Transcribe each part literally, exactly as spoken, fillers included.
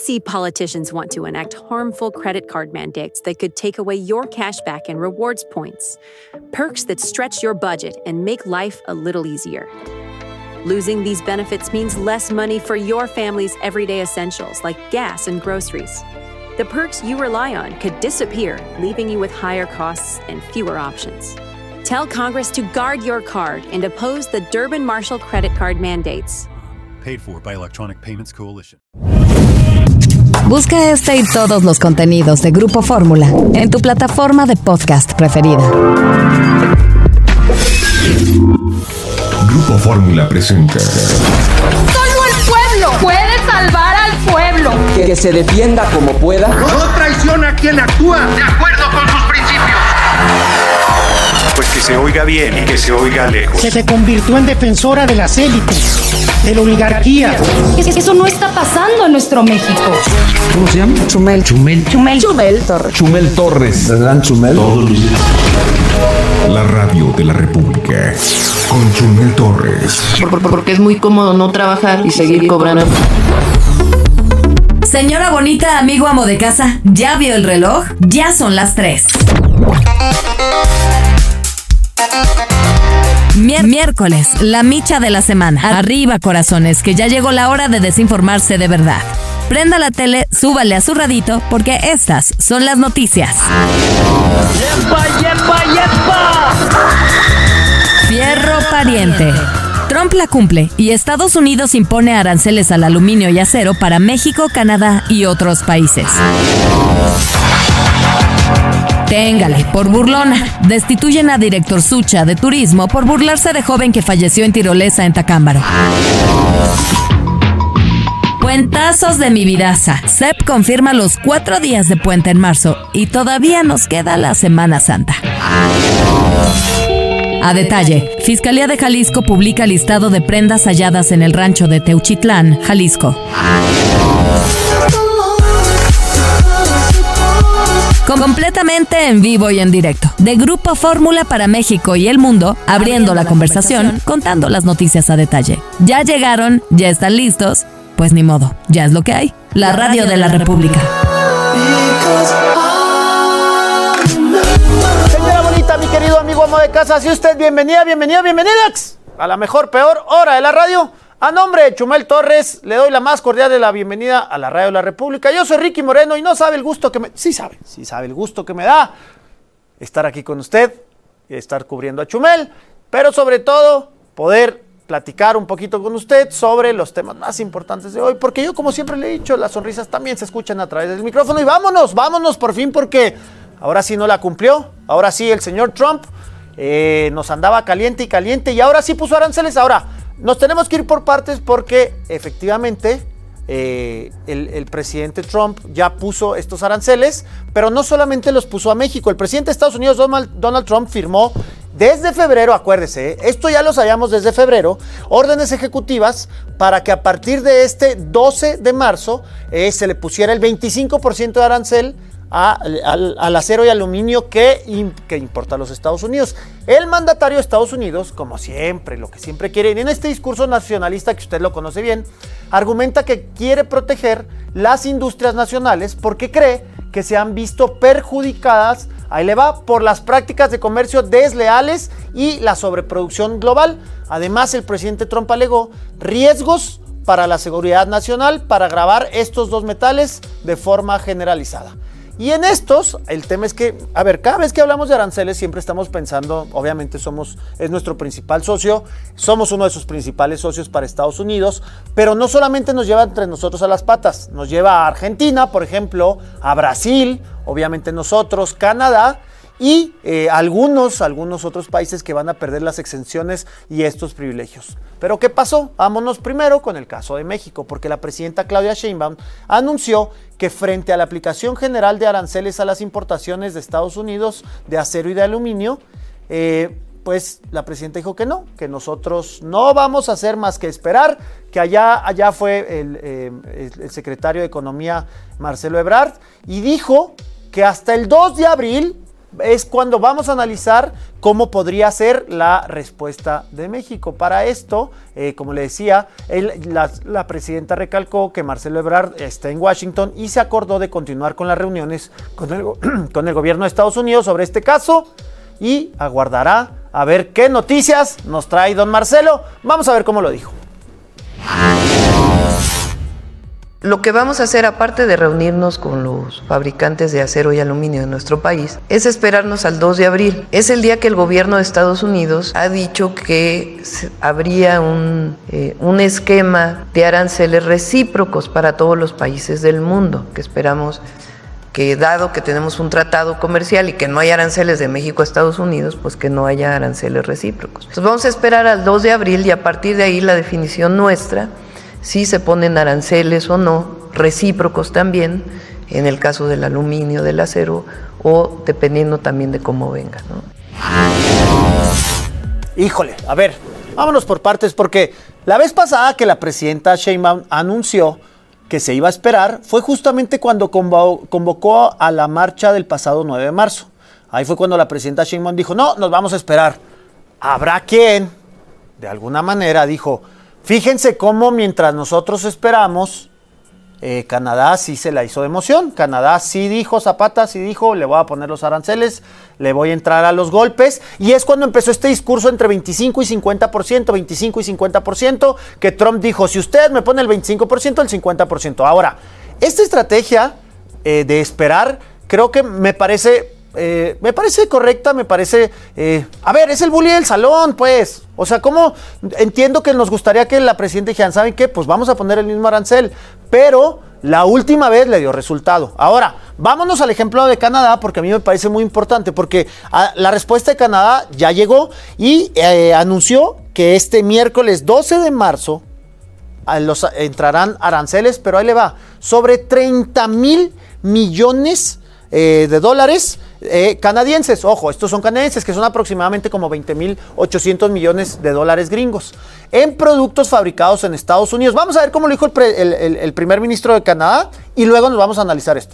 see politicians want to enact harmful credit card mandates that could take away your cash back and rewards points. Perks that stretch your budget and make life a little easier. Losing these benefits means less money for your family's everyday essentials like gas and groceries. The perks you rely on could disappear, leaving you with higher costs and fewer options. Tell Congress to guard your card and oppose the Durbin-Marshall credit card mandates. Paid for by Electronic Payments Coalition. Busca este y todos los contenidos de Grupo Fórmula en tu plataforma de podcast preferida. Grupo Fórmula presenta. Solo el pueblo puede salvar al pueblo. Que, que se defienda como pueda. No traiciona a quien actúa de acuerdo con sus principios. Pues que se oiga bien y que se oiga lejos. Que se convirtió en defensora de las élites, de la oligarquía. Eso no está pasando en nuestro México. ¿Cómo se llama? Chumel. Chumel. Chumel. Chumel Torres. Chumel Torres. ¿Verdad, Chumel? Todos los días. La radio de la República con Chumel Torres. Por, por, porque es muy cómodo no trabajar y seguir cobrando. Señora bonita, amigo amo de casa, ¿ya vio el reloj? Ya son las tres. Mier- miércoles, la micha de la semana. Arriba, corazones, que ya llegó la hora de desinformarse de verdad. Prenda la tele, súbale a su radito, porque estas son las noticias. ¡Yepa, yepa, yepa! Fierro pariente. Trump la cumple y Estados Unidos impone aranceles al aluminio y acero para México, Canadá y otros países. Téngale, por burlona. Destituyen a director Sucha de Turismo por burlarse de joven que falleció en tirolesa en Tacámbaro. Puentazos de mi vidaza. C E P confirma los cuatro días de puente en marzo y todavía nos queda la Semana Santa. A detalle, Fiscalía de Jalisco publica listado de prendas halladas en el rancho de Teuchitlán, Jalisco. Completamente en vivo y en directo. De Grupo Fórmula para México y el mundo, abriendo la conversación, contando las noticias a detalle. Ya llegaron, ya están listos, pues ni modo, ya es lo que hay. La radio de la República. Señora bonita, mi querido amigo amo de casa, si usted bienvenida, bienvenida, bienvenidas a la mejor, peor hora de la radio. A nombre de Chumel Torres, le doy la más cordial de la bienvenida a la radio de la República. Yo soy Ricky Moreno y no sabe el gusto que me... Sí sabe, sí sabe el gusto que me da estar aquí con usted, estar cubriendo a Chumel, pero sobre todo poder platicar un poquito con usted sobre los temas más importantes de hoy, porque yo, como siempre le he dicho, las sonrisas también se escuchan a través del micrófono. Y vámonos, vámonos por fin, porque ahora sí no la cumplió. Ahora sí el señor Trump eh, nos andaba caliente y caliente y ahora sí puso aranceles. Ahora nos tenemos que ir por partes porque efectivamente eh, el, el presidente Trump ya puso estos aranceles, pero no solamente los puso a México. El presidente de Estados Unidos, Donald, Donald Trump, firmó desde febrero, acuérdese, esto ya lo sabíamos desde febrero, órdenes ejecutivas para que a partir de este doce de marzo eh, se le pusiera el veinticinco por ciento de arancel A, al, al acero y aluminio que, que importa a los Estados Unidos. El mandatario de Estados Unidos, como siempre, lo que siempre quiere, y en este discurso nacionalista que usted lo conoce bien, argumenta que quiere proteger las industrias nacionales porque cree que se han visto perjudicadas, ahí le va, por las prácticas de comercio desleales y la sobreproducción global. Además, el presidente Trump alegó riesgos para la seguridad nacional para gravar estos dos metales de forma generalizada. Y en estos, el tema es que, a ver, cada vez que hablamos de aranceles siempre estamos pensando, obviamente somos, es nuestro principal socio, somos uno de sus principales socios para Estados Unidos, pero no solamente nos lleva entre nosotros a las patas, nos lleva a Argentina, por ejemplo, a Brasil, obviamente nosotros, Canadá, y eh, algunos, algunos otros países que van a perder las exenciones y estos privilegios. ¿Pero qué pasó? Vámonos primero con el caso de México, porque la presidenta Claudia Sheinbaum anunció que frente a la aplicación general de aranceles a las importaciones de Estados Unidos de acero y de aluminio, eh, pues la presidenta dijo que no, que nosotros no vamos a hacer más que esperar, que allá, allá fue el, eh, el secretario de Economía Marcelo Ebrard y dijo que hasta el dos de abril es cuando vamos a analizar cómo podría ser la respuesta de México. Para esto, eh, como le decía, él, la, la presidenta recalcó que Marcelo Ebrard está en Washington y se acordó de continuar con las reuniones con el, con el gobierno de Estados Unidos sobre este caso y aguardará a ver qué noticias nos trae don Marcelo. Vamos a ver cómo lo dijo. Lo que vamos a hacer, aparte de reunirnos con los fabricantes de acero y aluminio de nuestro país, es esperarnos al dos de abril. Es el día que el gobierno de Estados Unidos ha dicho que habría un, eh, un esquema de aranceles recíprocos para todos los países del mundo, que esperamos que, dado que tenemos un tratado comercial y que no hay aranceles de México a Estados Unidos, pues que no haya aranceles recíprocos. Entonces vamos a esperar al dos de abril y a partir de ahí la definición nuestra, si se ponen aranceles o no, recíprocos también, en el caso del aluminio, del acero, o dependiendo también de cómo venga, ¿no? Híjole, a ver, vámonos por partes, porque la vez pasada que la presidenta Sheinbaum anunció que se iba a esperar, fue justamente cuando convocó a la marcha del pasado nueve de marzo. Ahí fue cuando la presidenta Sheinbaum dijo, no, nos vamos a esperar. Habrá quien, de alguna manera, dijo, fíjense cómo mientras nosotros esperamos, eh, Canadá sí se la hizo de emoción. Canadá sí dijo, Zapata sí dijo, le voy a poner los aranceles, le voy a entrar a los golpes. Y es cuando empezó este discurso entre veinticinco y cincuenta por ciento, veinticinco y cincuenta por ciento, que Trump dijo, si usted me pone el veinticinco por ciento, el cincuenta por ciento. Ahora, esta estrategia eh, de esperar, creo que me parece... Eh, me parece correcta, me parece... Eh, a ver, es el bully del salón, pues. O sea, ¿cómo? Entiendo que nos gustaría que la presidenta dijera, ¿saben qué? Pues vamos a poner el mismo arancel. Pero la última vez le dio resultado. Ahora, vámonos al ejemplo de Canadá, porque a mí me parece muy importante, porque a, la respuesta de Canadá ya llegó y eh, anunció que este miércoles doce de marzo a los, entrarán aranceles, pero ahí le va, sobre treinta mil millones eh, de dólares Eh, canadienses. Ojo, estos son canadienses, que son aproximadamente como veinte mil ochocientos millones de dólares gringos en productos fabricados en Estados Unidos. Vamos a ver cómo lo dijo el, pre, el, el, el primer ministro de Canadá y luego nos vamos a analizar esto.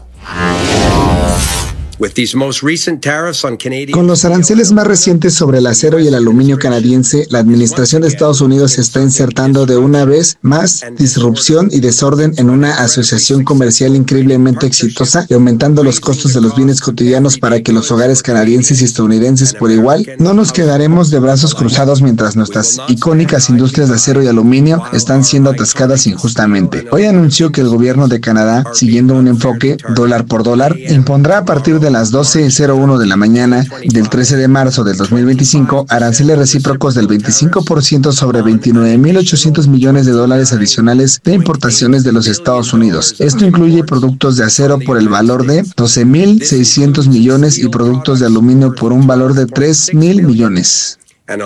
Con los aranceles más recientes sobre el acero y el aluminio canadiense, la administración de Estados Unidos está insertando de una vez más disrupción y desorden en una asociación comercial increíblemente exitosa y aumentando los costos de los bienes cotidianos para que los hogares canadienses y estadounidenses por igual. No nos quedaremos de brazos cruzados mientras nuestras icónicas industrias de acero y aluminio están siendo atascadas injustamente. Hoy anunció que el gobierno de Canadá, siguiendo un enfoque dólar por dólar, impondrá a partir de de las doce cero uno de la mañana del trece de marzo del dos mil veinticinco aranceles recíprocos del veinticinco por ciento sobre veintinueve mil ochocientos millones de dólares adicionales de importaciones de los Estados Unidos. Esto incluye productos de acero por el valor de doce mil seiscientos millones y productos de aluminio por un valor de tres mil millones.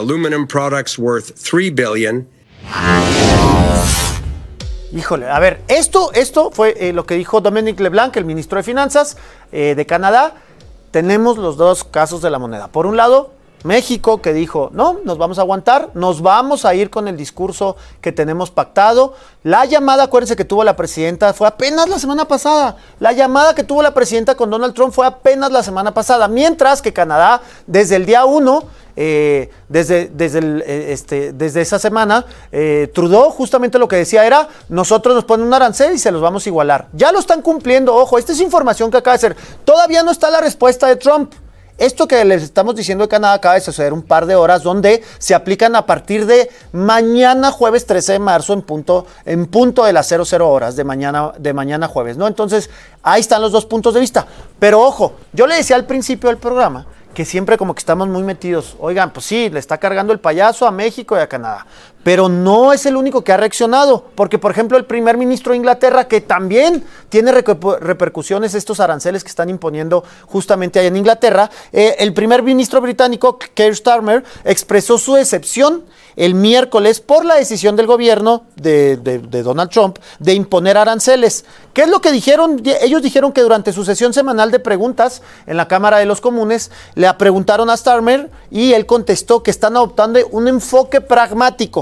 Híjole, a ver, esto, esto fue eh, lo que dijo Dominic LeBlanc, el ministro de Finanzas eh, de Canadá. Tenemos los dos casos de la moneda. Por un lado, México, que dijo, no, nos vamos a aguantar, nos vamos a ir con el discurso que tenemos pactado. La llamada, acuérdense que tuvo la presidenta, fue apenas la semana pasada. La llamada que tuvo la presidenta con Donald Trump fue apenas la semana pasada. Mientras que Canadá, desde el día uno, eh, desde, desde, el, eh, este, desde esa semana, eh, Trudeau justamente lo que decía era, nosotros nos ponen un arancel y se los vamos a igualar. Ya lo están cumpliendo, ojo, esta es información que acaba de ser. Todavía no está la respuesta de Trump. Esto que les estamos diciendo de Canadá acaba de suceder un par de horas, donde se aplican a partir de mañana jueves trece de marzo en punto, en punto de las cero cero horas de mañana, de mañana jueves, ¿no? Entonces, ahí están los dos puntos de vista. Pero ojo, yo le decía al principio del programa que siempre como que estamos muy metidos. Oigan, pues sí, le está cargando el payaso a México y a Canadá. Pero no es el único que ha reaccionado, porque por ejemplo el primer ministro de Inglaterra, que también tiene repercusiones estos aranceles que están imponiendo justamente allá en Inglaterra, eh, el primer ministro británico, Keir Starmer, expresó su decepción el miércoles por la decisión del gobierno de, de, de Donald Trump de imponer aranceles. ¿Qué es lo que dijeron? Ellos dijeron que durante su sesión semanal de preguntas en la Cámara de los Comunes, le preguntaron a Starmer y él contestó que están adoptando un enfoque pragmático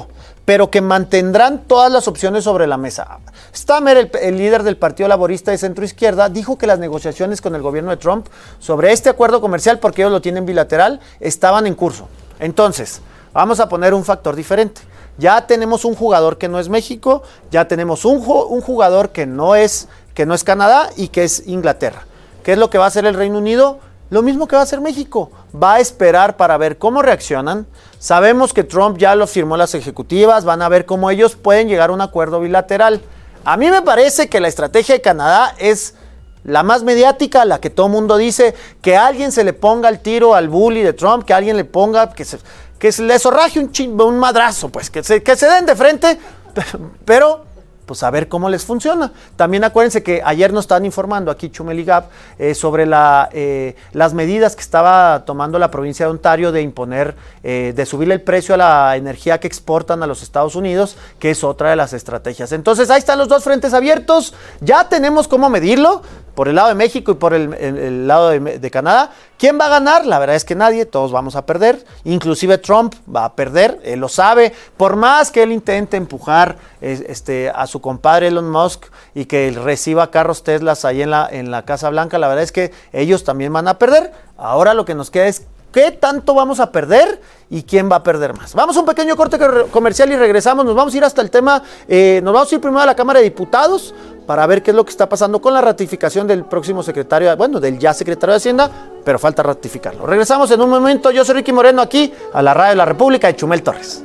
pero que mantendrán todas las opciones sobre la mesa. Stammer, el, el líder del Partido Laborista de Centro Izquierda, dijo que las negociaciones con el gobierno de Trump sobre este acuerdo comercial, porque ellos lo tienen bilateral, estaban en curso. Entonces, vamos a poner un factor diferente. Ya tenemos un jugador que no es México, ya tenemos un, un jugador que no es, que no es Canadá y que es Inglaterra. ¿Qué es lo que va a hacer el Reino Unido? Lo mismo que va a hacer México. Va a esperar para ver cómo reaccionan. Sabemos que Trump ya lo firmó las ejecutivas, van a ver cómo ellos pueden llegar a un acuerdo bilateral. A mí me parece que la estrategia de Canadá es la más mediática, la que todo el mundo dice, que alguien se le ponga el tiro al bully de Trump, que alguien le ponga, que se, que se le zorraje un, chin, un madrazo, pues, que se, que se den de frente, pero pues a ver cómo les funciona. También acuérdense que ayer nos estaban informando aquí Chumel y Gab eh, sobre la, eh, las medidas que estaba tomando la provincia de Ontario de imponer, eh, de subirle el precio a la energía que exportan a los Estados Unidos, que es otra de las estrategias. Entonces ahí están los dos frentes abiertos, ya tenemos cómo medirlo, por el lado de México y por el, el, el lado de, de Canadá. ¿Quién va a ganar? La verdad es que nadie, todos vamos a perder, inclusive Trump va a perder, él lo sabe, por más que él intente empujar este, a su compadre Elon Musk y que él reciba carros Teslas ahí en la, en la Casa Blanca, la verdad es que ellos también van a perder. Ahora lo que nos queda es qué tanto vamos a perder y quién va a perder más. Vamos a un pequeño corte comercial y regresamos, nos vamos a ir hasta el tema, eh, nos vamos a ir primero a la Cámara de Diputados para ver qué es lo que está pasando con la ratificación del próximo secretario, bueno, del ya secretario de Hacienda, pero falta ratificarlo. Regresamos en un momento, yo soy Ricky Moreno aquí a la Radio de la República de Chumel Torres.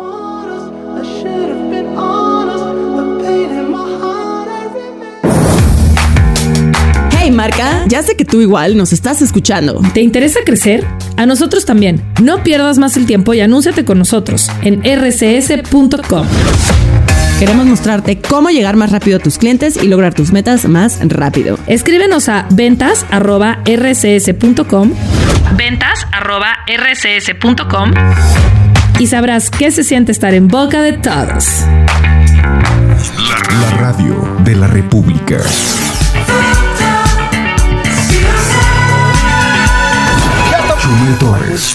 Hey marca, ya sé que tú igual nos estás escuchando. ¿Te interesa crecer? A nosotros también. No pierdas más el tiempo y anúnciate con nosotros en r c s punto com. Queremos mostrarte cómo llegar más rápido a tus clientes y lograr tus metas más rápido. Escríbenos a ventas arroba r c s punto com, ventas arroba r c s punto com y sabrás qué se siente estar en boca de todos. La radio de la República. Chumel Torres.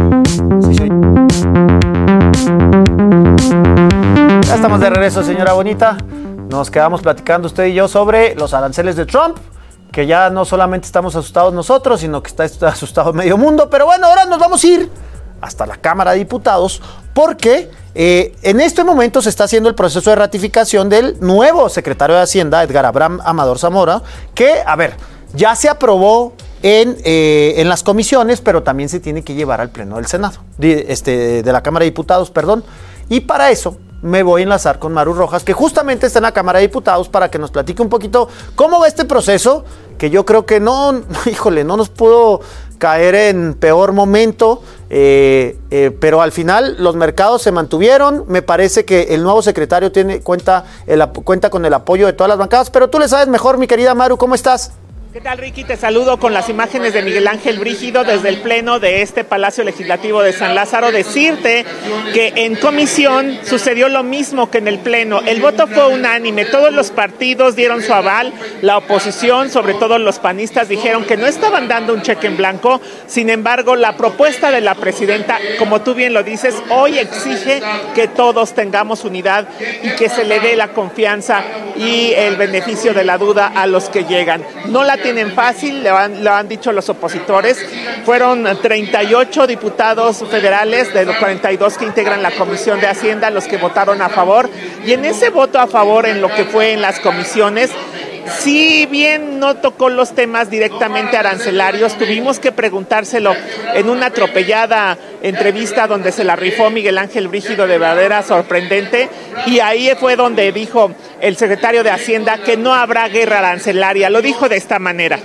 Ya estamos de regreso, señora bonita. Nos quedamos platicando usted y yo sobre los aranceles de Trump, que ya no solamente estamos asustados nosotros, sino que está, está asustado medio mundo. Pero bueno, ahora nos vamos a ir hasta la Cámara de Diputados porque eh, en este momento se está haciendo el proceso de ratificación del nuevo secretario de Hacienda, Edgar Abraham Amador Zamora, que, a ver, ya se aprobó en, eh, en las comisiones, pero también se tiene que llevar al Pleno del Senado, de, este, de la Cámara de Diputados, perdón. Y para eso me voy a enlazar con Maru Rojas, que justamente está en la Cámara de Diputados, para que nos platique un poquito cómo va este proceso, que yo creo que no, híjole, no nos pudo caer en peor momento, eh, eh, pero al final los mercados se mantuvieron. Me parece que el nuevo secretario tiene cuenta, el, cuenta con el apoyo de todas las bancadas, pero tú le sabes mejor, mi querida Maru, ¿cómo estás? ¿Qué tal, Ricky? Te saludo con las imágenes de Miguel Ángel Brígido desde el pleno de este Palacio Legislativo de San Lázaro. Decirte que en comisión sucedió lo mismo que en el pleno. El voto fue unánime, todos los partidos dieron su aval, la oposición, sobre todo los panistas, dijeron que no estaban dando un cheque en blanco. Sin embargo, la propuesta de la presidenta, como tú bien lo dices, hoy exige que todos tengamos unidad y que se le dé la confianza y el beneficio de la duda a los que llegan. No la tienen fácil, lo han, lo han dicho los opositores. Fueron treinta y ocho diputados federales de los cuarenta y dos que integran la Comisión de Hacienda los que votaron a favor, y en ese voto a favor en lo que fue en las comisiones, si bien no tocó los temas directamente arancelarios, tuvimos que preguntárselo en una atropellada entrevista donde se la rifó Miguel Ángel Brígido de manera sorprendente, y ahí fue donde dijo el secretario de Hacienda que no habrá guerra arancelaria. Lo dijo de esta manera.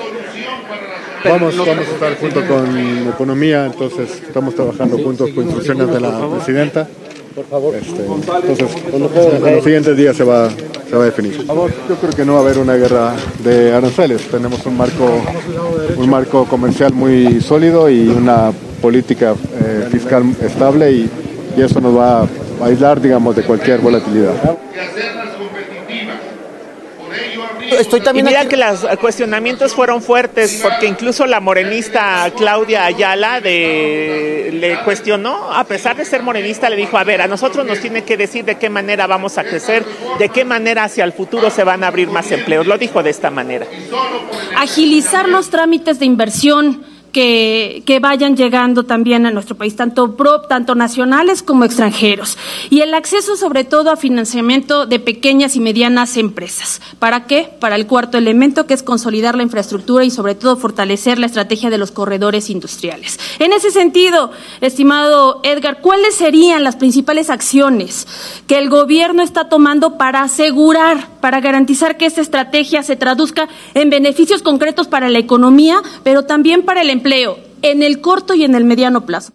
Vamos, vamos a estar junto con Economía, entonces estamos trabajando juntos con instrucciones de la presidenta. Por favor. Este, entonces, en los siguientes días se va, se va a definir. Yo creo que no va a haber una guerra de aranceles. Tenemos un marco, un marco comercial muy sólido y una política eh, fiscal estable, y, y eso nos va a aislar, digamos, de cualquier volatilidad. Y hacerlas competitivas. Por ello, Estoy también y mira aquí... que los cuestionamientos fueron fuertes, porque incluso la morenista Claudia Ayala de, le cuestionó, a pesar de ser morenista, le dijo, a ver, a nosotros nos tiene que decir de qué manera vamos a crecer, de qué manera hacia el futuro se van a abrir más empleos. Lo dijo de esta manera. Agilizar los trámites de inversión que, que vayan llegando también a nuestro país, tanto pro, tanto nacionales como extranjeros. Y el acceso sobre todo a financiamiento de pequeñas y medianas empresas. ¿Para qué? Para el cuarto elemento, que es consolidar la infraestructura y sobre todo fortalecer la estrategia de los corredores industriales. En ese sentido, estimado Edgar, ¿cuáles serían las principales acciones que el gobierno está tomando para asegurar, para garantizar que esta estrategia se traduzca en beneficios concretos para la economía, pero también para el empleo? empleo en el corto y en el mediano plazo?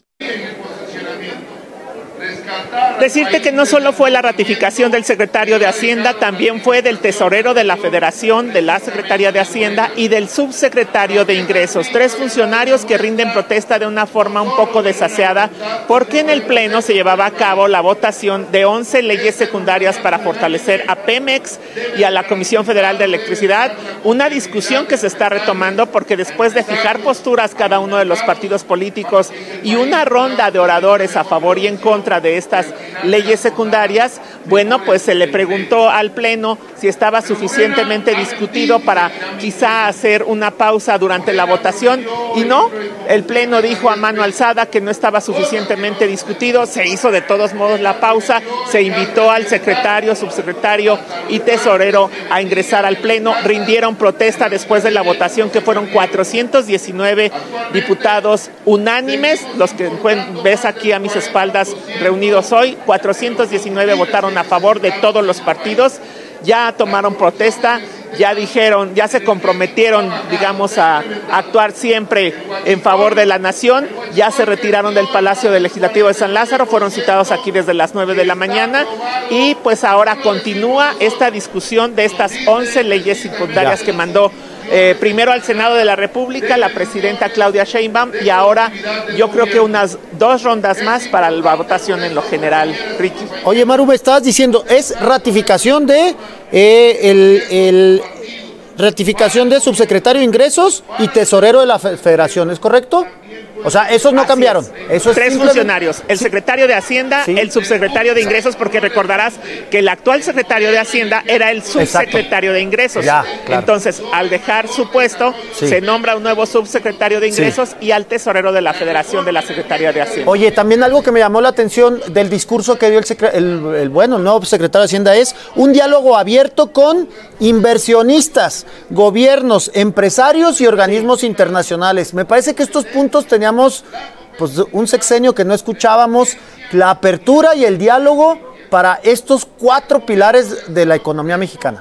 Decirte que no solo fue la ratificación del secretario de Hacienda, también fue del tesorero de la Federación, de la Secretaría de Hacienda y del subsecretario de Ingresos. Tres funcionarios que rinden protesta de una forma un poco desaseada, porque en el Pleno se llevaba a cabo la votación de once leyes secundarias para fortalecer a Pemex y a la Comisión Federal de Electricidad. Una discusión que se está retomando porque después de fijar posturas cada uno de los partidos políticos y una ronda de oradores a favor y en contra de estas leyes secundarias, bueno, pues se le preguntó al Pleno si estaba suficientemente discutido para quizá hacer una pausa durante la votación, y no, el Pleno dijo a mano alzada que no estaba suficientemente discutido. Se hizo de todos modos la pausa, se invitó al secretario, subsecretario y tesorero a ingresar al Pleno, rindieron protesta después de la votación, que fueron cuatrocientos diecinueve diputados unánimes, los que ves aquí a mis espaldas reunidos hoy, cuatrocientos diecinueve votaron a favor de todos los partidos, ya tomaron protesta, ya dijeron, ya se comprometieron, digamos, a, a actuar siempre en favor de la nación, ya se retiraron del Palacio del Legislativo de San Lázaro, fueron citados aquí desde las nueve de la mañana y pues ahora continúa esta discusión de estas once leyes secundarias que mandó Eh, primero al Senado de la República, la presidenta Claudia Sheinbaum, y ahora yo creo que unas dos rondas más para la votación en lo general, Ricky. Oye, Maru, me estabas diciendo, es ratificación de eh, el, el ratificación de subsecretario de Ingresos y tesorero de la Federación, ¿es correcto? O sea, esos no Así cambiaron. Es. Eso es Tres funcionarios, el secretario de Hacienda, sí. el subsecretario de Ingresos, porque recordarás que el actual secretario de Hacienda era el subsecretario Exacto. de Ingresos. Ya, claro. Entonces, al dejar su puesto, sí. se nombra un nuevo subsecretario de Ingresos sí. y al tesorero de la Federación de la Secretaría de Hacienda. Oye, también algo que me llamó la atención del discurso que dio el, secre- el, el bueno, el nuevo secretario de Hacienda es un diálogo abierto con inversionistas, gobiernos, empresarios y organismos sí. internacionales. Me parece que estos puntos teníamos pues un sexenio que no escuchábamos, la apertura y el diálogo para estos cuatro pilares de la economía mexicana.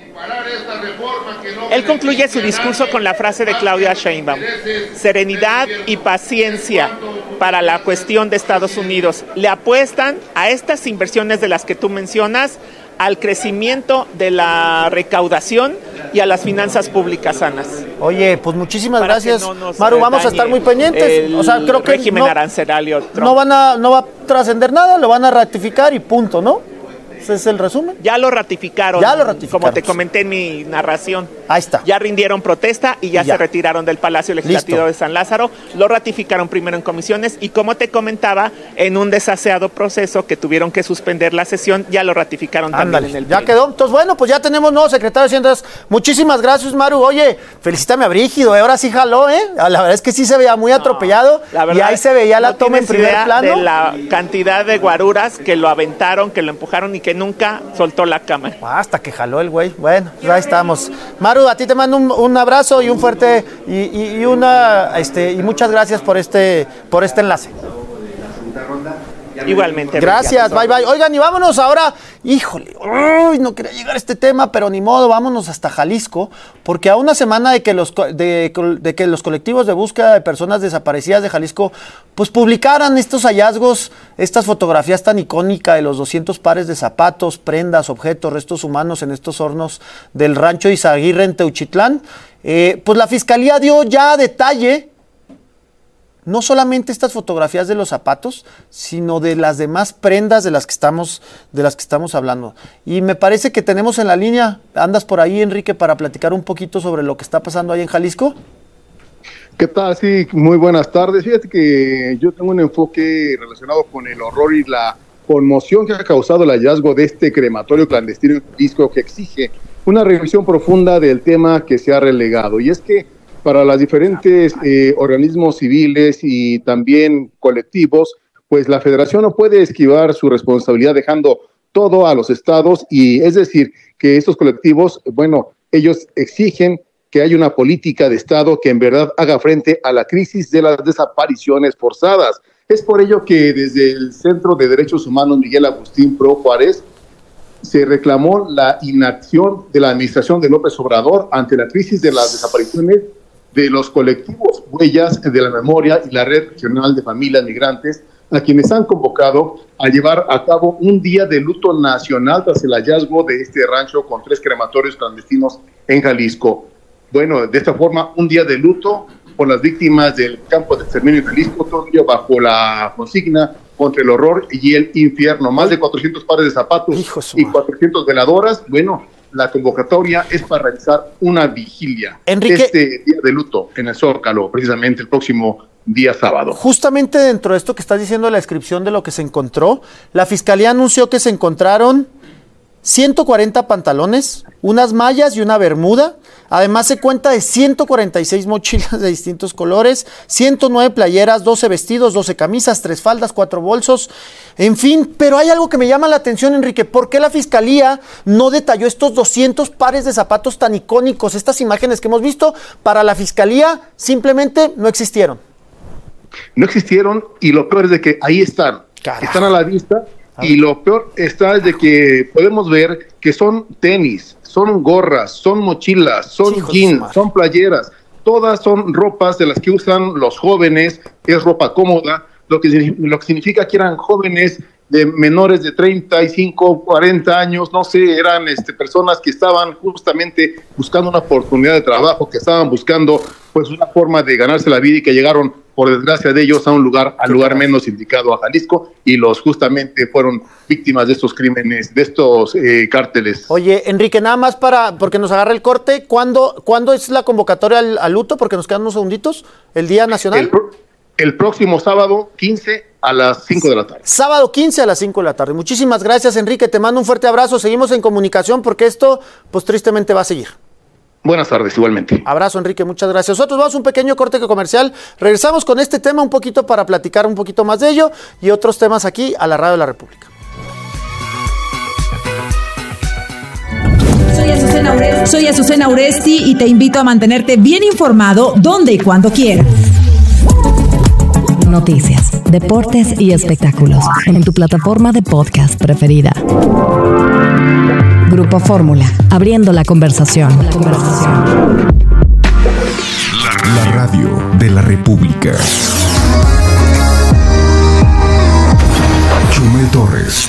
Él concluye su discurso con la frase de Claudia Sheinbaum: serenidad y paciencia para la cuestión de Estados Unidos. Le apuestan a estas inversiones de las que tú mencionas, al crecimiento de la recaudación y a las finanzas públicas sanas. Oye, pues muchísimas Para gracias, no Maru, vamos a estar muy pendientes. O sea, creo que régimen no, arancelario Trump. no van a, no va a trascender nada, lo van a ratificar y punto, ¿no? Ese es el resumen. Ya lo ratificaron. Ya lo ratificaron. Como te comenté en mi narración. Ahí está. Ya rindieron protesta y ya, y ya. se retiraron del Palacio Legislativo Listo. de San Lázaro. Lo ratificaron primero en comisiones y, como te comentaba, en un desaseado proceso que tuvieron que suspender la sesión, ya lo ratificaron Ándale, también en el ya pleno. quedó. Entonces, bueno, pues ya tenemos nuevo secretario de Hacienda. Muchísimas gracias, Maru. Oye, felicítame a Brígido, ¿eh? Ahora sí jaló, ¿eh? La verdad es que sí se veía muy atropellado. No, la verdad, y ahí se veía la no toma en primer idea plano. De la cantidad de guaruras que lo aventaron, que lo empujaron y que nunca soltó la cámara. Ah, hasta que jaló el güey. Bueno, pues ahí estamos. Maru, a ti te mando un, un abrazo y un fuerte y, y, y una este y muchas gracias por este por este enlace. Igualmente. Gracias, bye bye. Oigan, y vámonos ahora. Híjole, uy, no quería llegar a este tema, pero ni modo, vámonos hasta Jalisco, porque a una semana de que los de, de que los colectivos de búsqueda de personas desaparecidas de Jalisco pues publicaran estos hallazgos, estas fotografías tan icónicas de los doscientos pares de zapatos, prendas, objetos, restos humanos en estos hornos del rancho Izaguirre en Teuchitlán, eh, pues la Fiscalía dio ya detalle no solamente estas fotografías de los zapatos, sino de las demás prendas de las que estamos, de las que estamos hablando. Y me parece que tenemos en la línea, andas por ahí, Enrique, para platicar un poquito sobre lo que está pasando ahí en Jalisco. ¿Qué tal? Sí, muy buenas tardes. Fíjate que yo tengo un enfoque relacionado con el horror y la conmoción que ha causado el hallazgo de este crematorio clandestino en Jalisco, que exige una revisión profunda del tema que se ha relegado. Y es que para los diferentes eh, organismos civiles y también colectivos, pues la federación no puede esquivar su responsabilidad dejando todo a los estados, y es decir, que estos colectivos, bueno, ellos exigen que haya una política de Estado que en verdad haga frente a la crisis de las desapariciones forzadas. Es por ello que desde el Centro de Derechos Humanos Miguel Agustín Pro Juárez se reclamó la inacción de la administración de López Obrador ante la crisis de las desapariciones de los colectivos Huellas de la Memoria y la Red Regional de Familias Migrantes, a quienes han convocado a llevar a cabo un día de luto nacional tras el hallazgo de este rancho con tres crematorios clandestinos en Jalisco. Bueno, de esta forma, un día de luto por las víctimas del campo de exterminio en Jalisco, todo ello bajo la consigna contra el horror y el infierno. Más de cuatrocientos pares de zapatos y cuatrocientas veladoras. Bueno, la convocatoria es para realizar una vigilia. Enrique, este día de luto en el Zócalo, precisamente el próximo día sábado. Justamente dentro de esto que estás diciendo, la descripción de lo que se encontró, la Fiscalía anunció que se encontraron ciento cuarenta pantalones, unas mallas y una bermuda. Además se cuenta de ciento cuarenta y seis mochilas de distintos colores, ciento nueve playeras, doce vestidos, doce camisas, tres faldas, cuatro bolsos, en fin. Pero hay algo que me llama la atención, Enrique. ¿Por qué la Fiscalía no detalló estos doscientos pares de zapatos tan icónicos? Estas imágenes que hemos visto, para la Fiscalía simplemente no existieron. No existieron, y lo peor es de que ahí están, Carajo. están a la vista. Y lo peor está es de que podemos ver que son tenis, son gorras, son mochilas, son Hijos jeans, son playeras, todas son ropas de las que usan los jóvenes, es ropa cómoda, lo que, lo que significa que eran jóvenes de menores de treinta y cinco, cuarenta años, no sé, eran este, personas que estaban justamente buscando una oportunidad de trabajo, que estaban buscando pues una forma de ganarse la vida, y que llegaron, por desgracia de ellos, a un lugar, al lugar menos indicado, a Jalisco, y los justamente fueron víctimas de estos crímenes, de estos eh, cárteles. Oye, Enrique, nada más para, porque nos agarra el corte, ¿cuándo, ¿cuándo es la convocatoria al, al luto? Porque nos quedan unos segunditos, el Día Nacional. El, el próximo sábado quince a las cinco de la tarde. Sábado quince a las cinco de la tarde. Muchísimas gracias, Enrique, te mando un fuerte abrazo, seguimos en comunicación porque esto, pues tristemente va a seguir. Buenas tardes, igualmente. Abrazo, Enrique, muchas gracias. Nosotros vamos a un pequeño corte comercial. Regresamos con este tema un poquito para platicar un poquito más de ello y otros temas aquí a la Radio de la República. Soy Azucena Uresti, Soy Azucena Uresti y te invito a mantenerte bien informado donde y cuando quieras. Noticias, deportes y espectáculos en tu plataforma de podcast preferida. Grupo Fórmula, abriendo la conversación. La conversación. La radio de la República. Chumel Torres.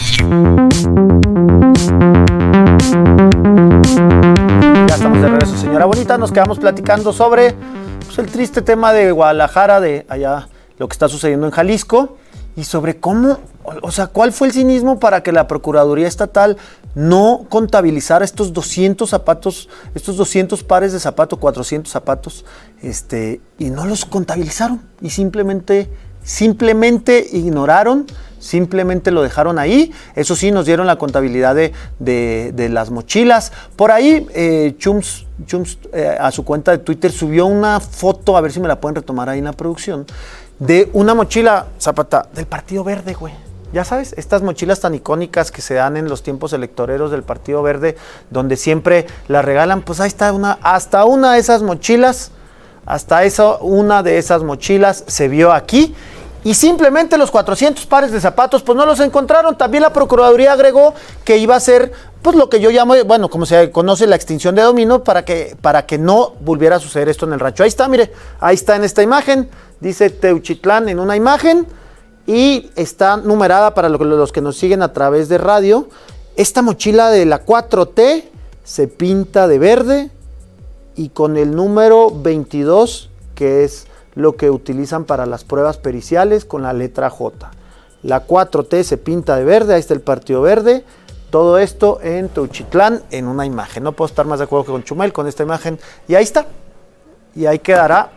Ya estamos de regreso, señora bonita. Nos quedamos platicando sobre pues, el triste tema de Guadalajara, de allá lo que está sucediendo en Jalisco, y sobre cómo, o sea, cuál fue el cinismo para que la Procuraduría Estatal no contabilizara estos doscientos zapatos, estos doscientos pares de zapatos, cuatrocientos zapatos, este, y no los contabilizaron, y simplemente, simplemente ignoraron, simplemente lo dejaron ahí. Eso sí, nos dieron la contabilidad de, de, de las mochilas. Por ahí, eh, Chums, Chums eh, a su cuenta de Twitter subió una foto, a ver si me la pueden retomar ahí en la producción, de una mochila, Zapata, del Partido Verde, güey. Ya sabes, estas mochilas tan icónicas que se dan en los tiempos electoreros del Partido Verde, donde siempre las regalan, pues ahí está una, hasta una de esas mochilas, hasta eso, una de esas mochilas se vio aquí, y simplemente los cuatrocientos pares de zapatos, pues no los encontraron. También la Procuraduría agregó que iba a ser, pues lo que yo llamo, bueno, como se conoce, la extinción de dominio, para que, para que no volviera a suceder esto en el rancho. Ahí está, mire, ahí está en esta imagen, dice Teuchitlán en una imagen, y está numerada para los que nos siguen a través de radio. Esta mochila de la cuatro T se pinta de verde y con el número veintidós, que es lo que utilizan para las pruebas periciales con la letra J. La cuatro T se pinta de verde, ahí está el Partido Verde. Todo esto en Teuchitlán en una imagen. No puedo estar más de acuerdo con Chumel con esta imagen. Y ahí está. Y ahí quedará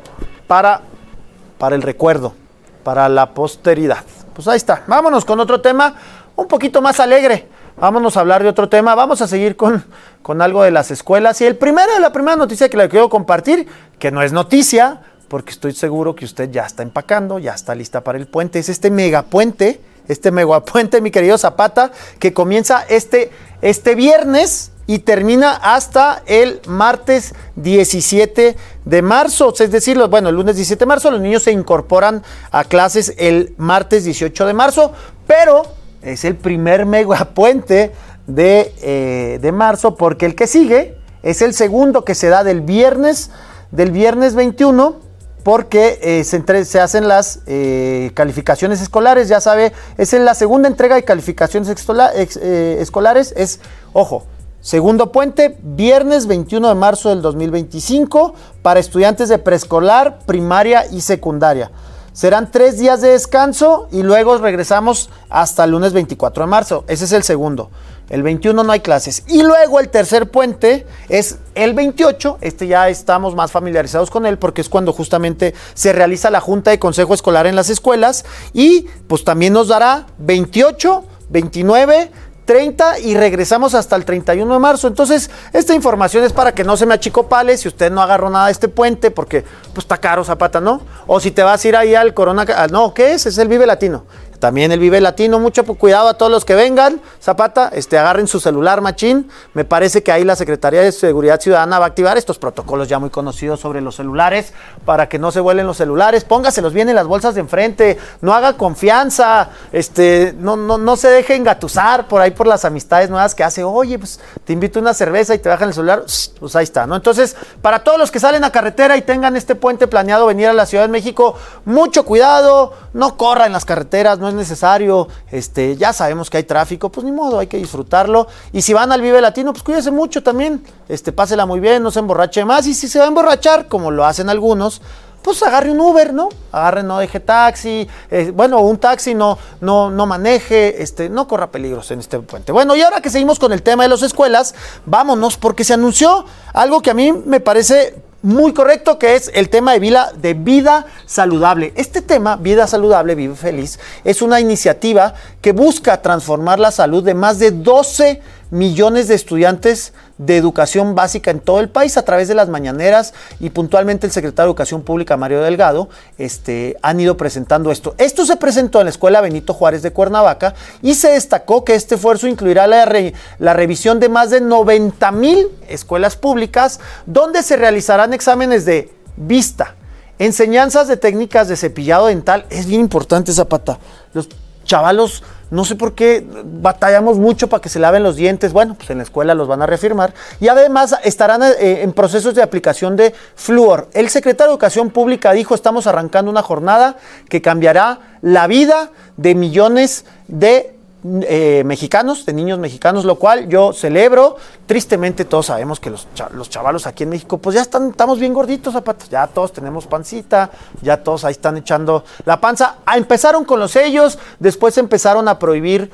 para, para el recuerdo, para la posteridad. Pues ahí está. Vámonos con otro tema un poquito más alegre. Vámonos a hablar de otro tema. Vamos a seguir con, con algo de las escuelas. Y el primero, la primera noticia que le quiero compartir, que no es noticia, porque estoy seguro que usted ya está empacando, ya está lista para el puente. Es este megapuente, este megapuente, mi querido Zapata, que comienza este, este viernes y termina hasta el martes diecisiete de marzo. Es decir, bueno, el lunes diecisiete de marzo, los niños se incorporan a clases el martes dieciocho de marzo, pero es el primer megapuente de, eh, de marzo, porque el que sigue es el segundo que se da del viernes, del viernes veintiuno, porque eh, se, entre, se hacen las eh, calificaciones escolares, ya sabe, es en la segunda entrega de calificaciones extola, ex, eh, escolares, es, ojo, segundo puente, viernes veintiuno de marzo del dos mil veinticinco, para estudiantes de preescolar, primaria y secundaria. Serán tres días de descanso y luego regresamos hasta el lunes veinticuatro de marzo, ese es el segundo. El veintiuno no hay clases. Y luego el tercer puente es el veintiocho. Este ya estamos más familiarizados con él porque es cuando justamente se realiza la junta de consejo escolar en las escuelas. Y pues también nos dará veintiocho, veintinueve, treinta y regresamos hasta el treinta y uno de marzo. Entonces, esta información es para que no se me achicopale si usted no agarró nada de este puente porque pues está caro, Zapata, ¿no? O si te vas a ir ahí al Corona... No, ¿qué es? Es el Vive Latino. También el Vive Latino, mucho cuidado a todos los que vengan, Zapata, este, agarren su celular, machín. Me parece que ahí la Secretaría de Seguridad Ciudadana va a activar estos protocolos ya muy conocidos sobre los celulares, para que no se vuelen los celulares, póngaselos bien en las bolsas de enfrente, no haga confianza, este, no, no, no se deje engatusar por ahí por las amistades nuevas que hace, oye, pues te invito a una cerveza y te bajan el celular, pues ahí está, ¿no? Entonces, para todos los que salen a carretera y tengan este puente planeado venir a la Ciudad de México, mucho cuidado, no corra en las carreteras, no es necesario, este, ya sabemos que hay tráfico, pues ni modo, hay que disfrutarlo. Y si van al Vive Latino, pues cuídense mucho también, este, pásela muy bien, no se emborrache más. Y si se va a emborrachar, como lo hacen algunos, pues agarre un Uber, ¿no? Agarre, no deje taxi, eh, bueno, un taxi, no, no, no maneje, este, no corra peligros en este puente. Bueno, y ahora que seguimos con el tema de las escuelas, vámonos, porque se anunció algo que a mí me parece muy correcto, que es el tema de vida, de vida saludable. Este tema, Vida Saludable, Vive Feliz, es una iniciativa que busca transformar la salud de más de doce millones de estudiantes de educación básica en todo el país a través de las mañaneras, y puntualmente el secretario de Educación Pública, Mario Delgado, este, han ido presentando esto. Esto se presentó en la Escuela Benito Juárez de Cuernavaca y se destacó que este esfuerzo incluirá la, re, la revisión de más de noventa mil escuelas públicas, donde se realizarán exámenes de vista, enseñanzas de técnicas de cepillado dental. Es bien importante, Zapata. Los chavalos, no sé por qué batallamos mucho para que se laven los dientes. Bueno, pues en la escuela los van a reafirmar. Y además estarán eh, en procesos de aplicación de flúor. El secretario de Educación Pública dijo, estamos arrancando una jornada que cambiará la vida de millones de Eh, mexicanos, de niños mexicanos, lo cual yo celebro. Tristemente todos sabemos que los, cha- los chavalos aquí en México pues ya están, estamos bien gorditos, zapatos, ya todos tenemos pancita, ya todos ahí están echando la panza. Ah, empezaron con los sellos, después empezaron a prohibir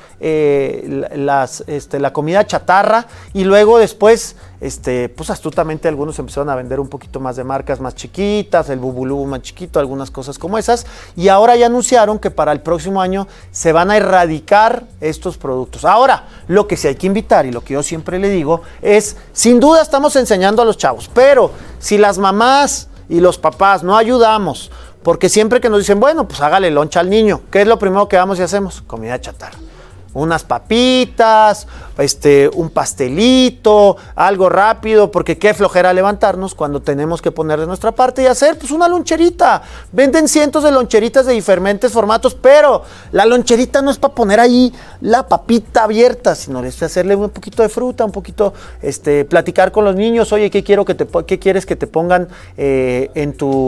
eh, las, este, la comida chatarra, y luego después este, pues astutamente algunos empezaron a vender un poquito más de marcas más chiquitas, el bubulú más chiquito, algunas cosas como esas, y ahora ya anunciaron que para el próximo año se van a erradicar estos productos. Ahora, lo que sí hay que invitar, y lo que yo siempre le digo, es, sin duda estamos enseñando a los chavos, pero si las mamás y los papás no ayudamos, porque siempre que nos dicen, bueno, pues hágale loncha al niño, ¿qué es lo primero que vamos y hacemos? Comida chatarra. Unas papitas, este, un pastelito, algo rápido, porque qué flojera levantarnos cuando tenemos que poner de nuestra parte y hacer pues una loncherita. Venden cientos de loncheritas de diferentes formatos, pero la loncherita no es para poner ahí la papita abierta, sino es hacerle un poquito de fruta, un poquito, este, platicar con los niños, oye, ¿qué quiero que te, qué quieres que te pongan eh, en tu